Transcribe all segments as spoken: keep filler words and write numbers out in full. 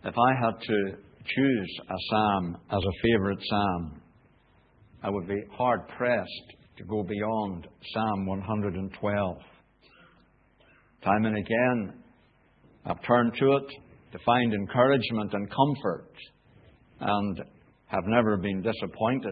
If I had to choose a psalm as a favourite psalm, I would be hard-pressed to go beyond Psalm one hundred twelve. Time and again, I've turned to it to find encouragement and comfort, and have never been disappointed.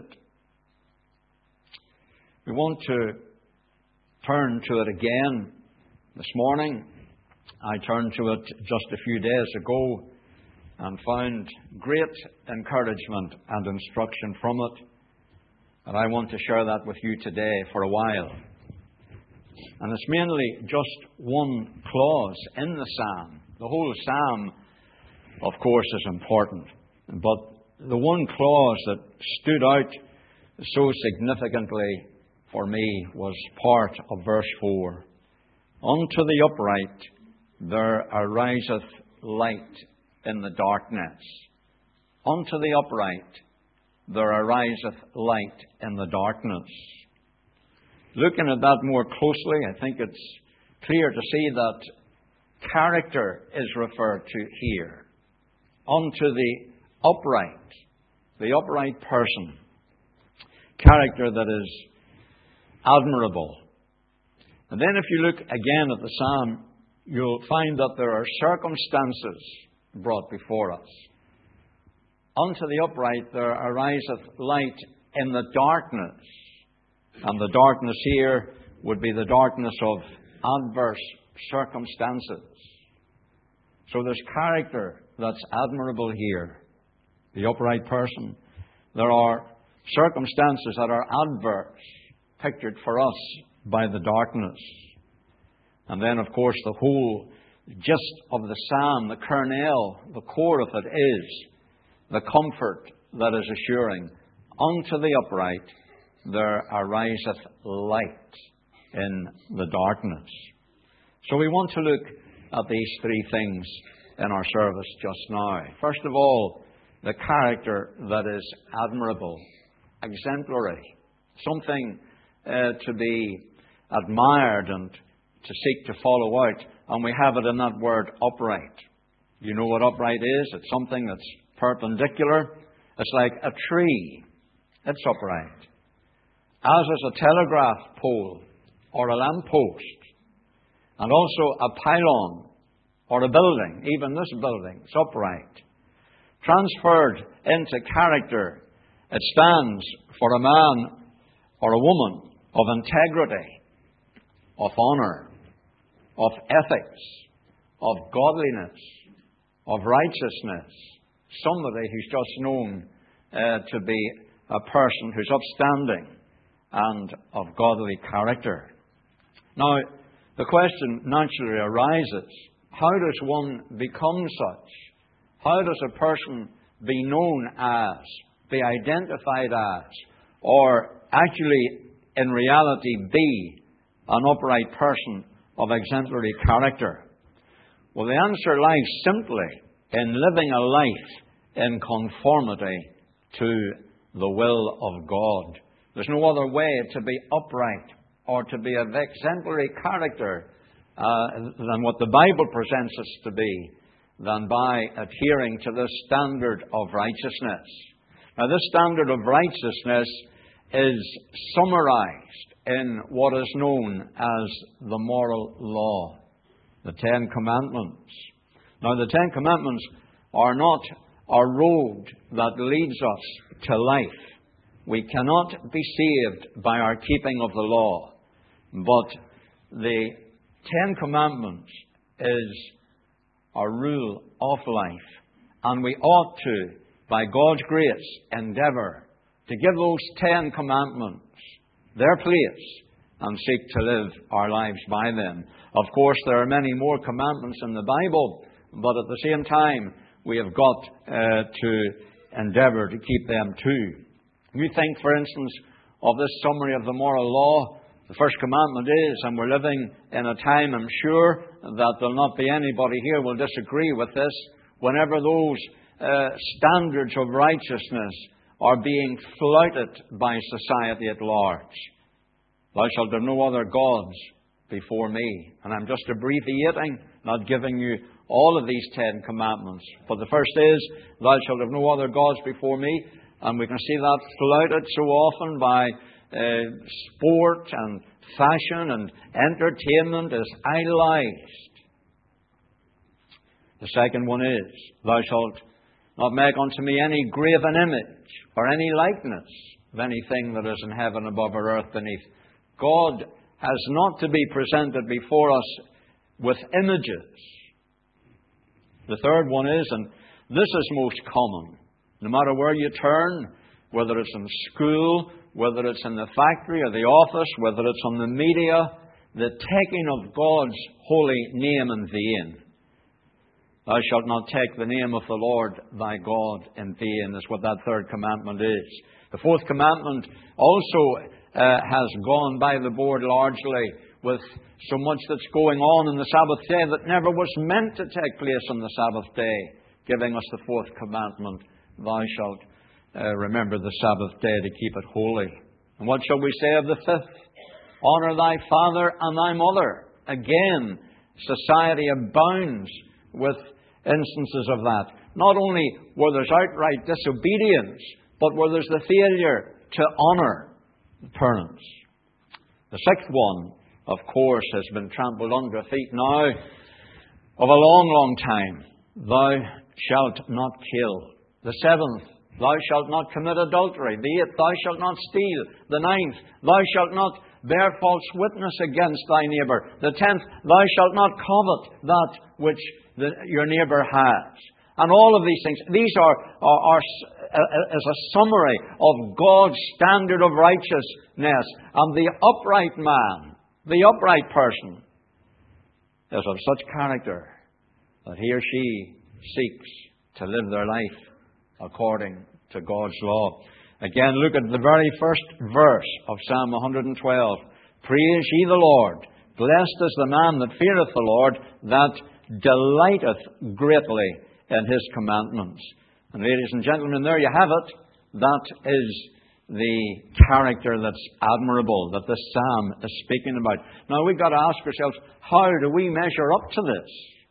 We want to turn to it again this morning. I turned to it just a few days ago and found great encouragement and instruction from it. And I want to share that with you today for a while. And it's mainly just one clause in the psalm. The whole psalm, of course, is important. But the one clause that stood out so significantly for me was part of verse four. Unto the upright there ariseth light in the darkness. Unto the upright there ariseth light in the darkness. Looking at that more closely, I think it's clear to see that character is referred to here. Unto the upright, the upright person. Character that is admirable. And then if you look again at the psalm, you'll find that there are circumstances brought before us. Unto the upright there ariseth light in the darkness. And the darkness here would be the darkness of adverse circumstances. So there's character that's admirable here. The upright person. There are circumstances that are adverse, pictured for us by the darkness. And then, of course, the whole gist of the psalm, the kernel, the core of it is the comfort that is assuring. Unto the upright there ariseth light in the darkness. So we want to look at these three things in our service just now. First of all, the character that is admirable, exemplary, something uh, to be admired and to seek to follow out. And we have it in that word upright. You know what upright is? It's something that's perpendicular. It's like a tree. It's upright. As is a telegraph pole or a lamppost. And also a pylon or a building. Even this building is upright. Transferred into character, it stands for a man or a woman of integrity, of honour, of ethics, of godliness, of righteousness. Somebody who's just known uh, to be a person who's upstanding and of godly character. Now, the question naturally arises, how does one become such? How does a person be known as, be identified as, or actually in reality be an upright person of exemplary character? Well, the answer lies simply in living a life in conformity to the will of God. There's no other way to be upright or to be of exemplary character uh, than what the Bible presents us to be, than by adhering to this standard of righteousness. Now, this standard of righteousness is summarized in what is known as the moral law, the Ten Commandments. Now, the Ten Commandments are not a road that leads us to life. We cannot be saved by our keeping of the law. But the Ten Commandments is a rule of life. And we ought to, by God's grace, endeavour to give those Ten Commandments their place and seek to live our lives by them. Of course, there are many more commandments in the Bible, but at the same time, we have got uh, to endeavour to keep them too. You think, for instance, of this summary of the moral law. The first commandment is, and we're living in a time, I'm sure, that there'll not be anybody here will disagree with this, whenever those uh, standards of righteousness are being flouted by society at large. Thou shalt have no other gods before me. And I'm just abbreviating, not giving you all of these Ten Commandments. But the first is, thou shalt have no other gods before me. And we can see that flouted so often by uh, sport and fashion and entertainment is idolized. The second one is, thou shalt not make unto me any graven image or any likeness of anything that is in heaven above or earth beneath. God has not to be presented before us with images. The third one is, and this is most common, no matter where you turn, whether it's in school, whether it's in the factory or the office, whether it's on the media, the taking of God's holy name in vain. Thou shalt not take the name of the Lord thy God in vain, is what that third commandment is. The fourth commandment also uh, has gone by the board largely with so much that's going on in the Sabbath day that never was meant to take place on the Sabbath day, giving us the fourth commandment, thou shalt uh, remember the Sabbath day to keep it holy. And what shall we say of the fifth? Honour thy father and thy mother. Again, society abounds with instances of that. Not only where there's outright disobedience, but where there's the failure to honour the parents. The sixth one, of course, has been trampled under feet now of a long, long time. Thou shalt not kill. The seventh, thou shalt not commit adultery. The eighth, thou shalt not steal. The ninth, thou shalt not bear false witness against thy neighbour. The tenth, thou shalt not covet that which the, your neighbour has. And all of these things, these are, are, are as a summary of God's standard of righteousness. And the upright man, the upright person, is of such character that he or she seeks to live their life according to God's law. Again, look at the very first verse of Psalm one hundred twelve. Praise ye the Lord. Blessed is the man that feareth the Lord, that delighteth greatly in his commandments. And ladies and gentlemen, there you have it. That is the character that's admirable, that this psalm is speaking about. Now we've got to ask ourselves, how do we measure up to this?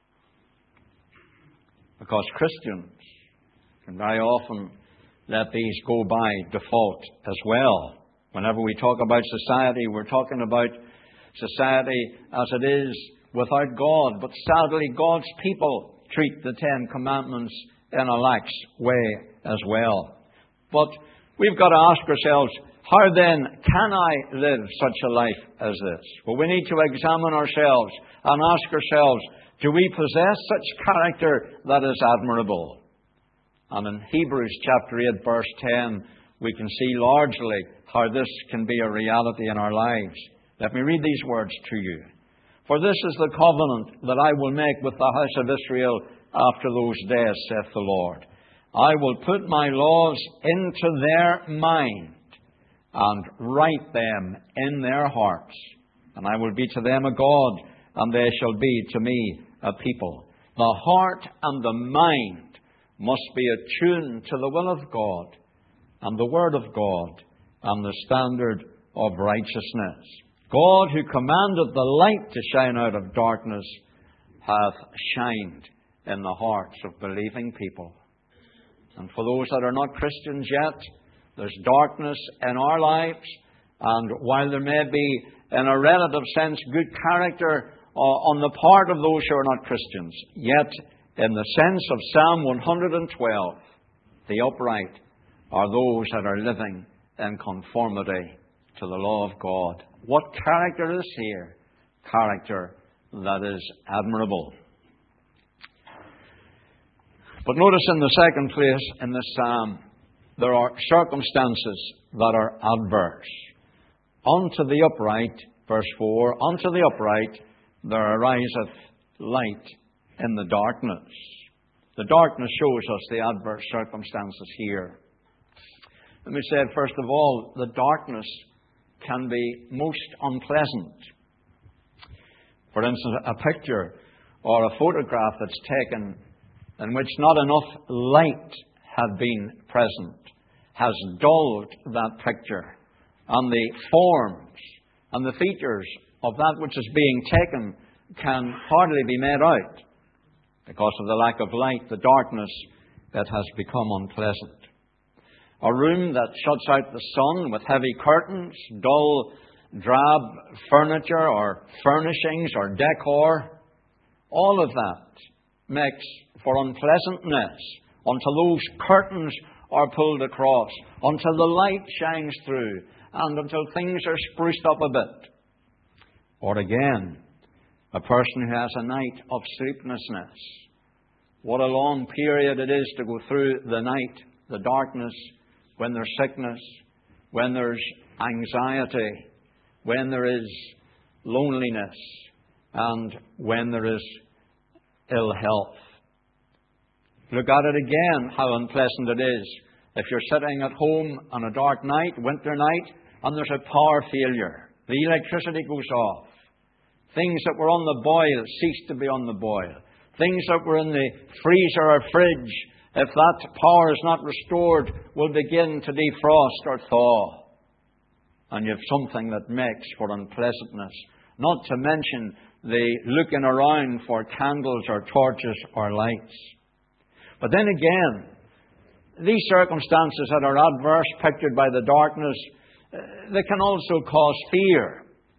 Because Christians can very often let these go by default as well. Whenever we talk about society, we're talking about society as it is without God. But sadly, God's people treat the Ten Commandments in a lax way as well. But we've got to ask ourselves, how then can I live such a life as this? Well, we need to examine ourselves and ask ourselves, do we possess such character that is admirable? And in Hebrews chapter eight, verse ten, we can see largely how this can be a reality in our lives. Let me read these words to you. For this is the covenant that I will make with the house of Israel after those days, saith the Lord. I will put my laws into their mind and write them in their hearts. And I will be to them a God, and they shall be to me a people. The heart and the mind must be attuned to the will of God and the Word of God and the standard of righteousness. God, who commanded the light to shine out of darkness, hath shined in the hearts of believing people. And for those that are not Christians yet, there's darkness in our lives. And while there may be, in a relative sense, good character uh, on the part of those who are not Christians, yet in the sense of Psalm one hundred twelve, the upright are those that are living in conformity to the law of God. What character is here? Character that is admirable. But notice in the second place in this psalm, there are circumstances that are adverse. Unto the upright, verse four, unto the upright there ariseth light in the darkness. The darkness shows us the adverse circumstances here. Let me say, first of all, the darkness can be most unpleasant. For instance, a picture or a photograph that's taken in which not enough light had been present has dulled that picture, and the forms and the features of that which is being taken can hardly be made out. Because of the lack of light, the darkness that has become unpleasant. A room that shuts out the sun with heavy curtains, dull, drab furniture or furnishings or decor, all of that makes for unpleasantness until those curtains are pulled across, until the light shines through, and until things are spruced up a bit. Or again, a person who has a night of sleeplessness. What a long period it is to go through the night, the darkness, when there's sickness, when there's anxiety, when there is loneliness, and when there is ill health. Look at it again, how unpleasant it is if you're sitting at home on a dark night, winter night, and there's a power failure. The electricity goes off. Things that were on the boil cease to be on the boil. Things that were in the freezer or fridge, if that power is not restored, will begin to defrost or thaw. And you have something that makes for unpleasantness. Not to mention the looking around for candles or torches or lights. But then again, these circumstances that are adverse, pictured by the darkness, they can also cause fear.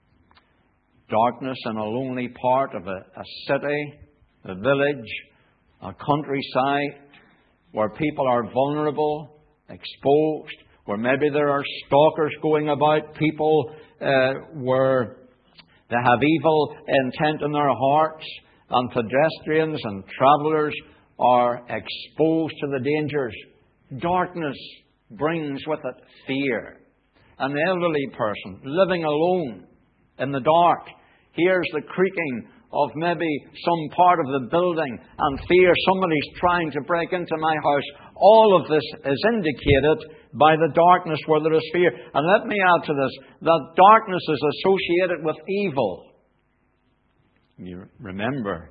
Darkness in a lonely part of a, a city, a village, a countryside, where people are vulnerable, exposed, where maybe there are stalkers going about, people uh, where they have evil intent in their hearts, and pedestrians and travellers are exposed to the dangers. Darkness brings with it fear. An elderly person living alone in the dark hears the creaking of maybe some part of the building and fear somebody's trying to break into my house. All of this is indicated by the darkness where there is fear. And let me add to this, that darkness is associated with evil. You remember,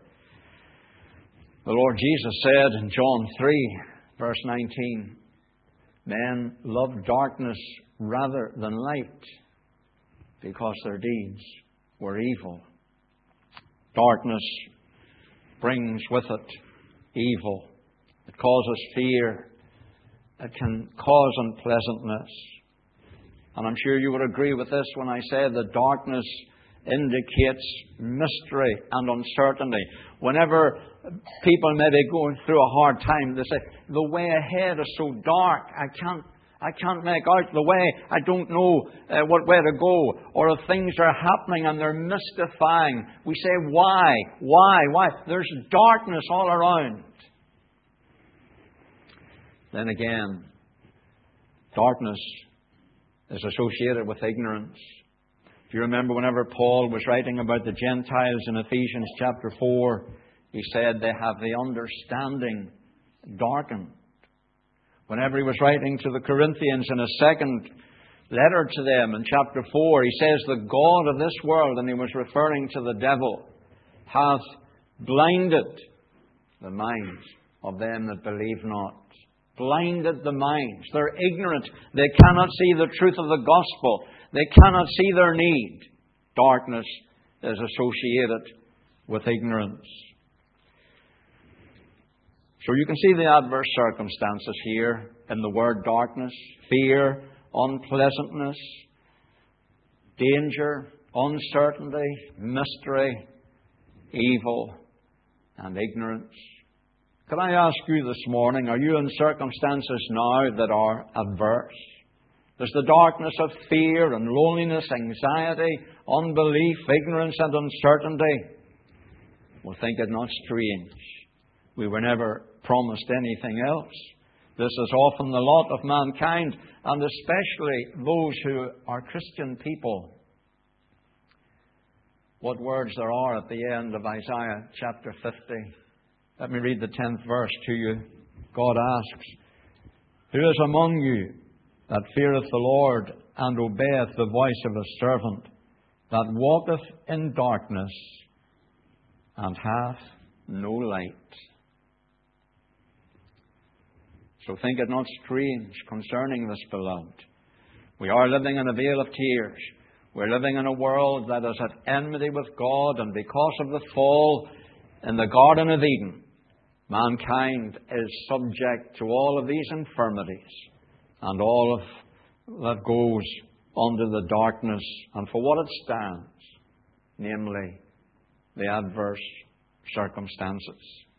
the Lord Jesus said in John three, verse nineteen, men love darkness rather than light, because their deeds were evil. Darkness brings with it evil. It causes fear. It can cause unpleasantness. And I'm sure you would agree with this when I say that darkness indicates mystery and uncertainty. Whenever people may be going through a hard time, they say, the way ahead is so dark, I can't I can't make out the way. I don't know uh, what way to go. Or if things are happening and they're mystifying, we say, why? Why? Why? There's darkness all around. Then again, darkness is associated with ignorance. If you remember, whenever Paul was writing about the Gentiles in Ephesians chapter four, he said they have the understanding darkened. Whenever he was writing to the Corinthians in a second letter to them in chapter four, he says, the God of this world, and he was referring to the devil, hath blinded the minds of them that believe not. Blinded the minds. They're ignorant. They cannot see the truth of the gospel. They cannot see their need. Darkness is associated with ignorance. So you can see the adverse circumstances here in the word darkness, fear, unpleasantness, danger, uncertainty, mystery, evil, and ignorance. Can I ask you this morning, are you in circumstances now that are adverse? There's the darkness of fear and loneliness, anxiety, unbelief, ignorance, and uncertainty. Well, think it not strange. We were never promised anything else. This is often the lot of mankind, and especially those who are Christian people. What words there are at the end of Isaiah chapter fifty. Let me read the tenth verse to you. God asks, who is among you that feareth the Lord and obeyeth the voice of his servant, that walketh in darkness and hath no light? So think it not strange concerning this, beloved. We are living in a vale of tears. We're living in a world that is at enmity with God, and because of the fall in the Garden of Eden, Mankind is subject to all of these infirmities and all of that goes under the darkness and for what it stands, namely the adverse circumstances.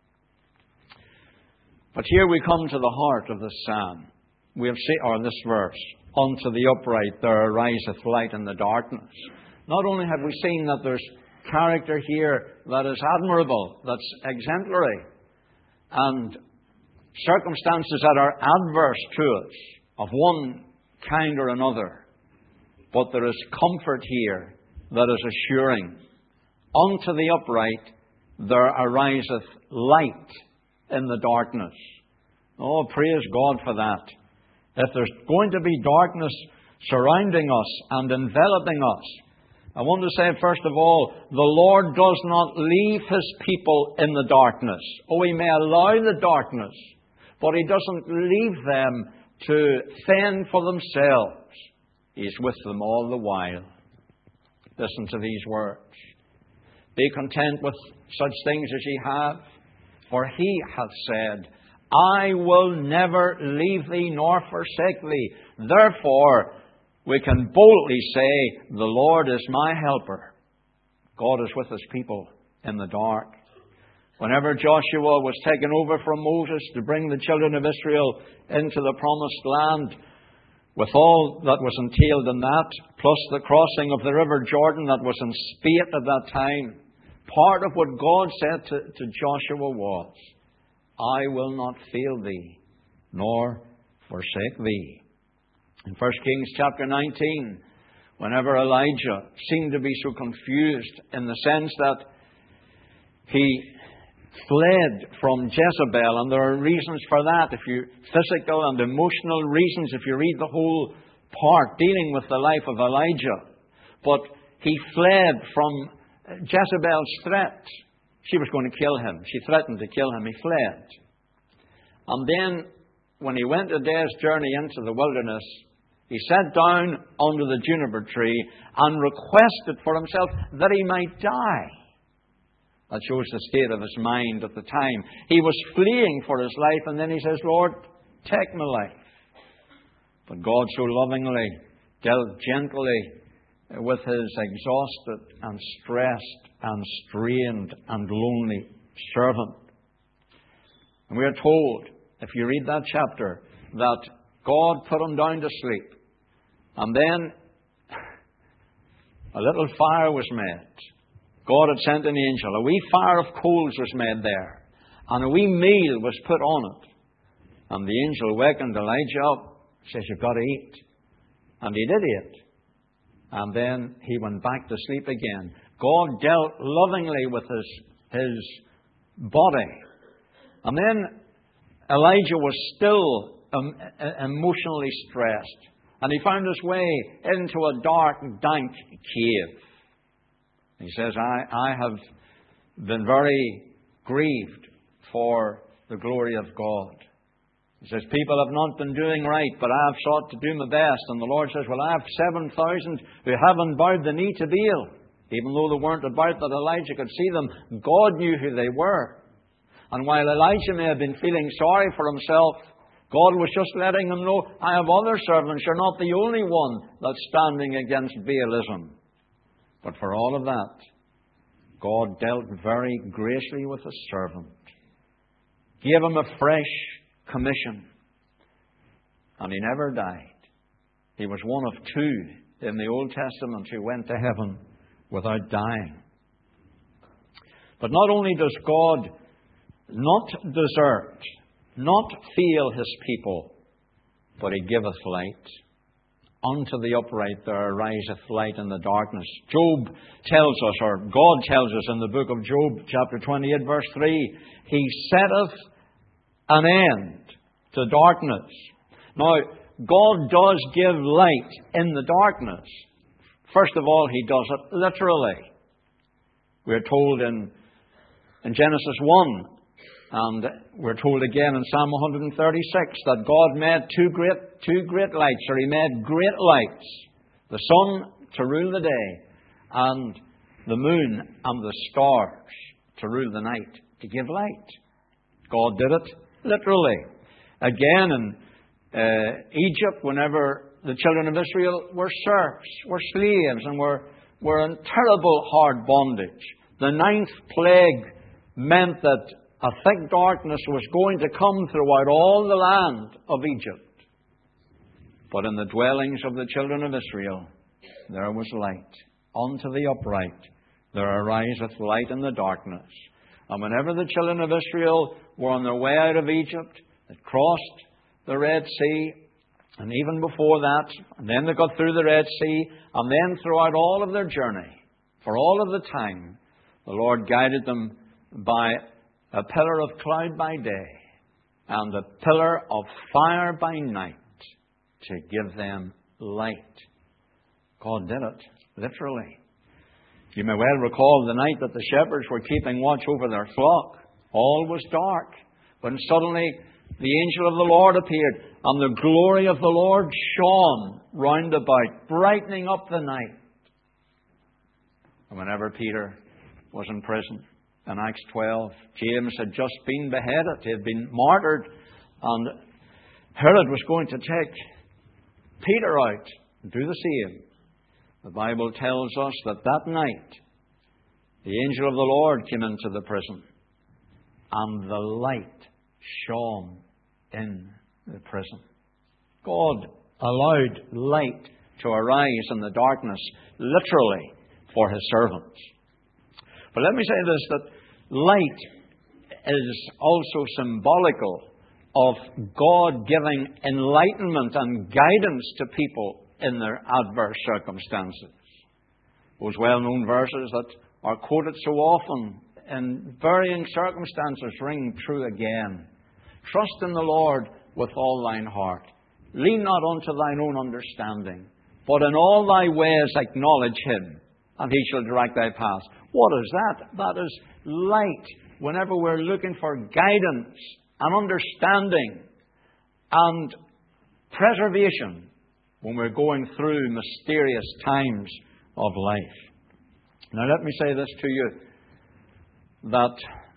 But here we come to the heart of the psalm. We have seen, or this verse, unto the upright there ariseth light in the darkness. Not only have we seen that there's character here that is admirable, that's exemplary, and circumstances that are adverse to us of one kind or another, but there is comfort here that is assuring. Unto the upright there ariseth light in the darkness. Oh, praise God for that. If there's going to be darkness surrounding us and enveloping us, I want to say, first of all, the Lord does not leave His people in the darkness. Oh, He may allow the darkness, but He doesn't leave them to fend for themselves. He's with them all the while. Listen to these words. Be content with such things as ye have, for He hath said, I will never leave thee nor forsake thee. Therefore, we can boldly say, the Lord is my helper. God is with His people in the dark. Whenever Joshua was taken over from Moses to bring the children of Israel into the promised land, with all that was entailed in that, plus the crossing of the river Jordan that was in spate at that time, part of what God said to, to Joshua was, I will not fail thee, nor forsake thee. In First Kings chapter nineteen, whenever Elijah seemed to be so confused in the sense that he fled from Jezebel, and there are reasons for that, if you physical and emotional reasons, if you read the whole part dealing with the life of Elijah. But he fled from Jezebel's threat. She was going to kill him. She threatened to kill him. He fled. And then, when he went a day's journey into the wilderness, he sat down under the juniper tree and requested for himself that he might die. That shows the state of his mind at the time. He was fleeing for his life, and then he says, Lord, take my life. But God so lovingly dealt gently with his exhausted and stressed and strained and lonely servant. And we are told, if you read that chapter, that God put him down to sleep. And then a little fire was made. God had sent an angel. A wee fire of coals was made there. And a wee meal was put on it. And the angel wakened Elijah up. Says, you've got to eat. And he did eat. And then he went back to sleep again. God dealt lovingly with his, his body. And then Elijah was still um, emotionally stressed. And he found his way into a dark, dank cave. He says, I, I have been very grieved for the glory of God. He says, people have not been doing right, but I have sought to do my best. And the Lord says, well, I have seven thousand who haven't bowed the knee to Baal. Even though they weren't about that Elijah could see them, God knew who they were. And while Elijah may have been feeling sorry for himself, God was just letting him know, I have other servants. You're not the only one that's standing against Baalism. But for all of that, God dealt very graciously with his servant. Gave him a fresh commission. And he never died. He was one of two in the Old Testament who went to heaven without dying. But not only does God not desert, not fail his people, but he giveth light. Unto the upright there ariseth light in the darkness. Job tells us, or God tells us in the book of Job, chapter twenty-eight, verse three, He setteth an end to darkness. Now, God does give light in the darkness. First of all, He does it literally. We are told in, in Genesis one, and we're told again in Psalm one thirty-six that God made two great, two great lights, or He made great lights. The sun to rule the day, and the moon and the stars to rule the night, to give light. God did it literally. Again, in uh, Egypt, whenever the children of Israel were serfs, were slaves, and were, were in terrible hard bondage, the ninth plague meant that a thick darkness was going to come throughout all the land of Egypt. But in the dwellings of the children of Israel, there was light. Unto the upright there ariseth light in the darkness. And whenever the children of Israel were on their way out of Egypt, they crossed the Red Sea, and even before that, and then they got through the Red Sea, and then throughout all of their journey, for all of the time, the Lord guided them by a pillar of cloud by day and a pillar of fire by night to give them light. God did it, literally. You may well recall the night that the shepherds were keeping watch over their flock. All was dark, when suddenly the angel of the Lord appeared, and the glory of the Lord shone round about, brightening up the night. And whenever Peter was in prison, in Acts twelve, James had just been beheaded. He had been martyred, and Herod was going to take Peter out and do the same. The Bible tells us that that night the angel of the Lord came into the prison, and the light shone in the prison. God allowed light to arise in the darkness, literally, for His servants. But let me say this, that light is also symbolical of God giving enlightenment and guidance to people in their adverse circumstances. Those well-known verses that are quoted so often in varying circumstances ring true again. Trust in the Lord with all thine heart. Lean not unto thine own understanding, but in all thy ways acknowledge Him, and He shall direct thy path. What is that? That is light. Whenever we're looking for guidance and understanding and preservation, when we're going through mysterious times of life. Now let me say this to you, that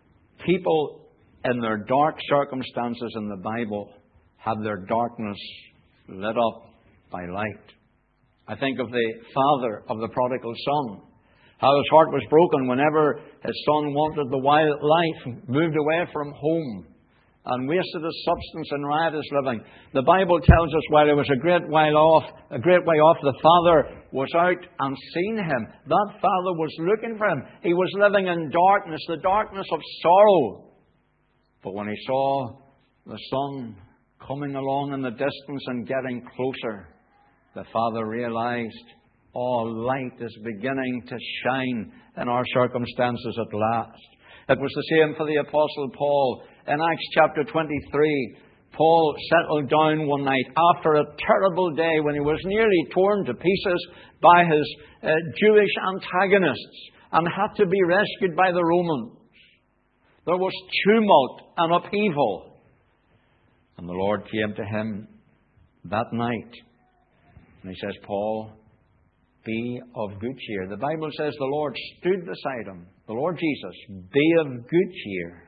people in their dark circumstances in the Bible have their darkness lit up by light. I think of the father of the prodigal son, how his heart was broken whenever his son wanted the wild life, moved away from home, and wasted his substance in riotous living. The Bible tells us while he was a great while off, a great way off, the father was out and seen him. That father was looking for him. He was living in darkness, the darkness of sorrow. But when he saw the son coming along in the distance and getting closer, the father realized, oh, light is beginning to shine in our circumstances at last. It was the same for the Apostle Paul. In Acts chapter twenty-three, Paul settled down one night after a terrible day when he was nearly torn to pieces by his uh, Jewish antagonists and had to be rescued by the Romans. There was tumult and upheaval. And the Lord came to him that night. And He says, Paul, be of good cheer. The Bible says the Lord stood beside him. The Lord Jesus, be of good cheer.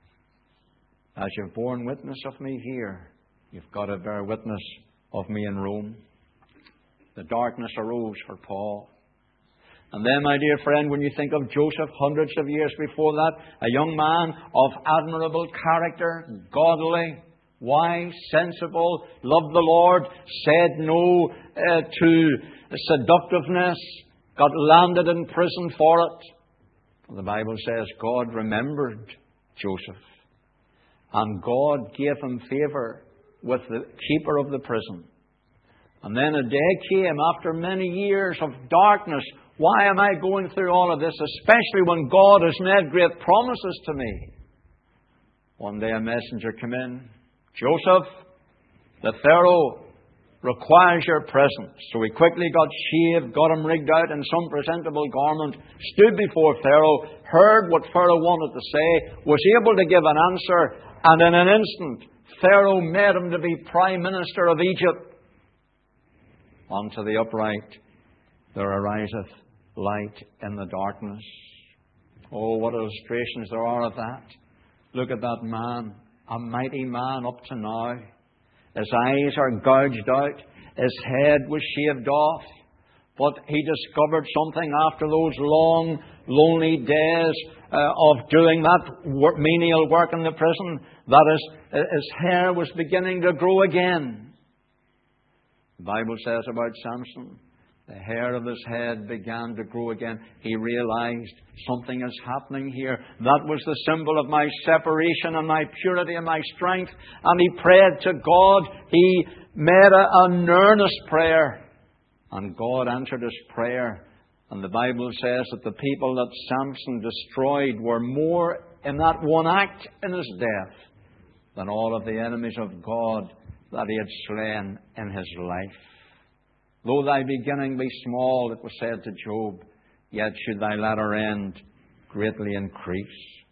As you've borne witness of me here, you've got to bear witness of me in Rome. The darkness arose for Paul. And then, my dear friend, when you think of Joseph, hundreds of years before that, a young man of admirable character, godly, wise, sensible, loved the Lord, said no uh, to seductiveness, got landed in prison for it. The Bible says God remembered Joseph, and God gave him favour with the keeper of the prison. And then a day came after many years of darkness. Why am I going through all of this, especially when God has made great promises to me? One day a messenger came in. Joseph, the Pharaoh requires your presence. So he quickly got shaved, got him rigged out in some presentable garment, stood before Pharaoh, heard what Pharaoh wanted to say, was able to give an answer, and in an instant, Pharaoh made him to be Prime Minister of Egypt. Unto the upright there ariseth light in the darkness. Oh, what illustrations there are of that. Look at that man, a mighty man up to now. His eyes are gouged out. His head was shaved off. But he discovered something after those long, lonely days uh, of doing that work, menial work in the prison, that his, his hair was beginning to grow again. The Bible says about Samson, the hair of his head began to grow again. He realized something is happening here. That was the symbol of my separation and my purity and my strength. And he prayed to God. He made a, an earnest prayer. And God answered his prayer. And the Bible says that the people that Samson destroyed were more in that one act in his death than all of the enemies of God that he had slain in his life. Though thy beginning be small, it was said to Job, yet should thy latter end greatly increase.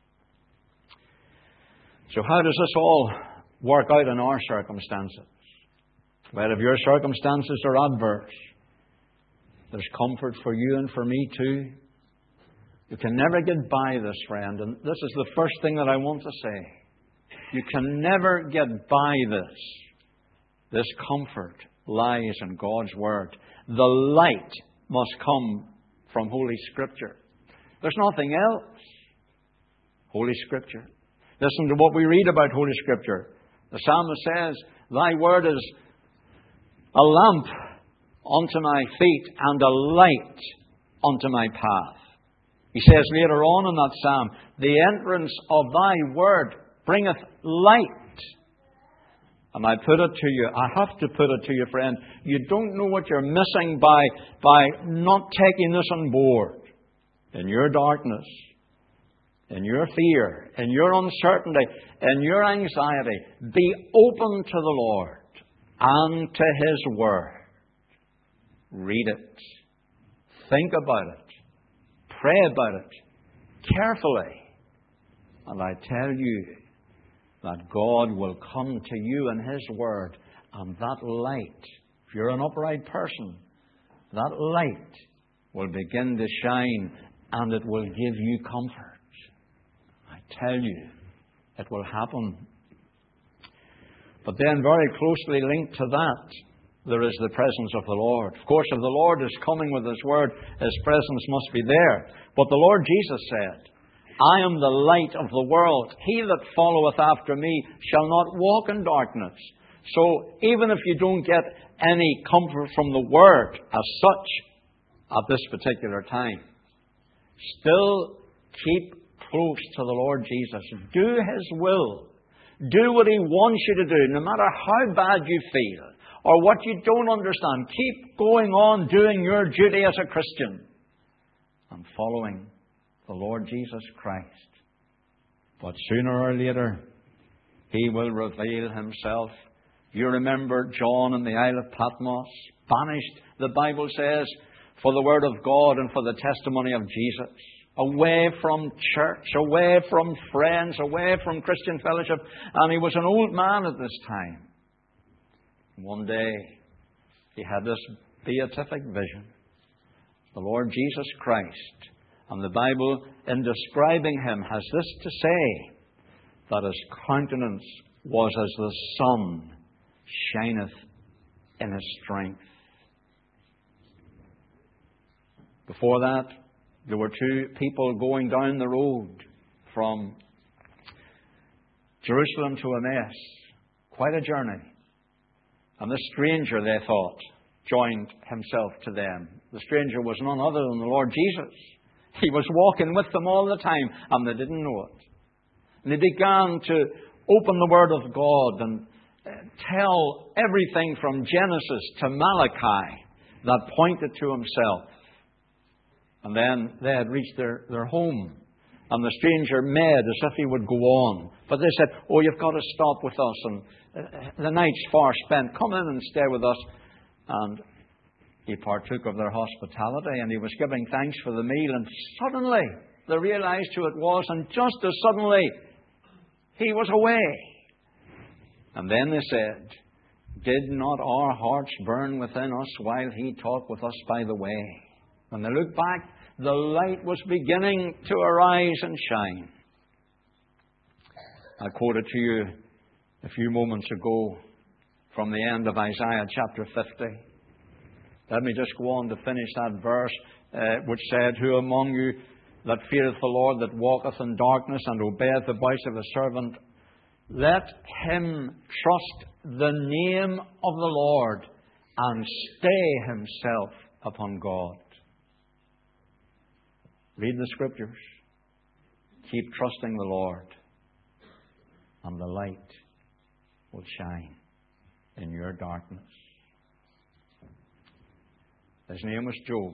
So how does this all work out in our circumstances? Well, if your circumstances are adverse, there's comfort for you and for me too. You can never get by this, friend. And this is the first thing that I want to say. You can never get by this. This comfort lies in God's Word. The light must come from Holy Scripture. There's nothing else. Holy Scripture. Listen to what we read about Holy Scripture. The psalmist says, thy Word is a lamp unto my feet and a light unto my path. He says later on in that psalm, the entrance of thy Word bringeth light. And I put it to you, I have to put it to you, friend, you don't know what you're missing by, by not taking this on board. In your darkness, in your fear, in your uncertainty, in your anxiety, be open to the Lord and to His Word. Read it. Think about it. Pray about it carefully. And I tell you that God will come to you in His Word, and that light, if you're an upright person, that light will begin to shine and it will give you comfort. I tell you, it will happen. But then very closely linked to that, there is the presence of the Lord. Of course, if the Lord is coming with His Word, His presence must be there. But the Lord Jesus said, I am the light of the world. He that followeth after me shall not walk in darkness. So even if you don't get any comfort from the Word as such at this particular time, still keep close to the Lord Jesus. Do His will. Do what He wants you to do, no matter how bad you feel or what you don't understand. Keep going on doing your duty as a Christian and following the Lord Jesus Christ. But sooner or later, He will reveal Himself. You remember John in the Isle of Patmos, banished, the Bible says, for the Word of God and for the testimony of Jesus. Away from church, away from friends, away from Christian fellowship. And he was an old man at this time. One day, he had this beatific vision. The Lord Jesus Christ. And the Bible, in describing Him, has this to say, that His countenance was as the sun shineth in His strength. Before that, there were two people going down the road from Jerusalem to Emmaus. Quite a journey. And this stranger, they thought, joined himself to them. The stranger was none other than the Lord Jesus. He was walking with them all the time, and they didn't know it. And they began to open the Word of God and tell everything from Genesis to Malachi that pointed to Himself. And then they had reached their, their home. And the stranger made as if he would go on. But they said, oh, you've got to stop with us. And the night's far spent. Come in and stay with us. And he partook of their hospitality. And he was giving thanks for the meal. And suddenly, they realized who it was. And just as suddenly, he was away. And then they said, did not our hearts burn within us while he talked with us by the way? When they looked back, the light was beginning to arise and shine. I quoted to you a few moments ago from the end of Isaiah chapter fifty. Let me just go on to finish that verse uh, which said, Who among you that feareth the Lord, that walketh in darkness, and obeyeth the voice of his servant, let him trust the name of the Lord and stay himself upon God. Read the Scriptures. Keep trusting the Lord, and the light will shine in your darkness. His name was Job.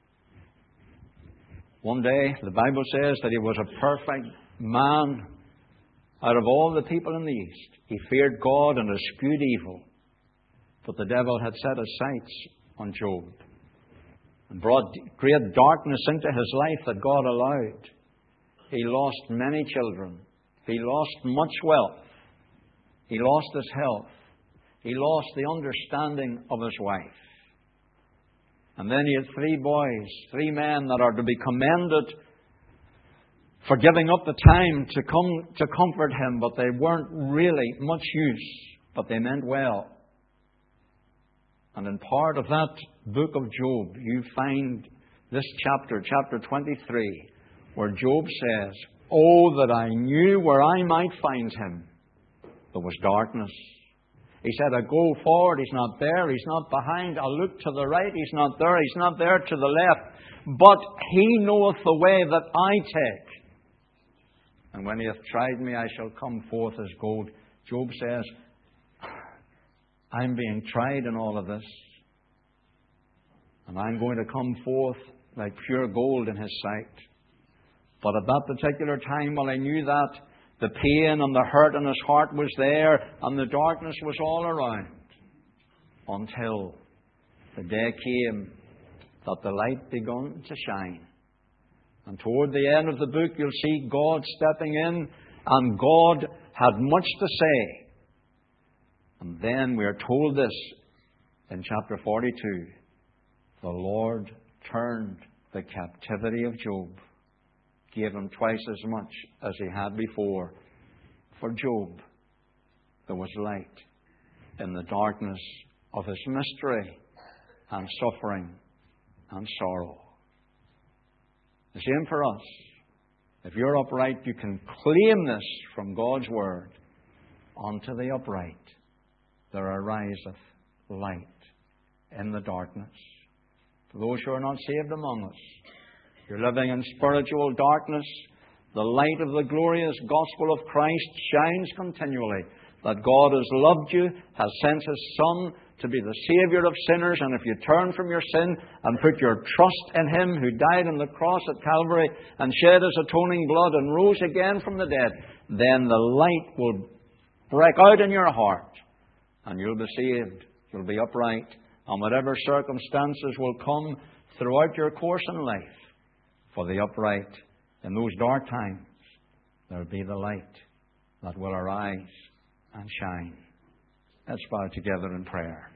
One day, the Bible says that he was a perfect man. Out of all the people in the East, he feared God and eschewed evil. But the devil had set his sights on Job and brought great darkness into his life that God allowed. He lost many children. He lost much wealth. He lost his health. He lost the understanding of his wife. And then he had three boys, three men that are to be commended for giving up the time to come to comfort him, but they weren't really much use, but they meant well. And in part of that book of Job, you find this chapter, chapter twenty-three, where Job says, Oh, that I knew where I might find him. There was darkness. He said, I go forward, he's not there, he's not behind. I look to the right, he's not there, he's not there to the left. But he knoweth the way that I take. And when he hath tried me, I shall come forth as gold. Job says, I'm being tried in all of this. And I'm going to come forth like pure gold in his sight. But at that particular time, while I knew that, the pain and the hurt in his heart was there, and the darkness was all around. Until the day came that the light began to shine. And toward the end of the book, you'll see God stepping in, and God had much to say. And then we are told this in chapter forty-two. The Lord turned the captivity of Job, gave him twice as much as he had before. For Job, there was light in the darkness of his mystery and suffering and sorrow. The same for us. If you're upright, you can claim this from God's Word. Unto the upright there ariseth light in the darkness. For those who are not saved among us, you're living in spiritual darkness, the light of the glorious gospel of Christ shines continually. That God has loved you, has sent His Son to be the Saviour of sinners, and if you turn from your sin and put your trust in Him who died on the cross at Calvary and shed His atoning blood and rose again from the dead, then the light will break out in your heart and you'll be saved, you'll be upright, and whatever circumstances will come throughout your course in life, for the upright in those dark times, there'll be the light that will arise and shine. Let's bow together in prayer.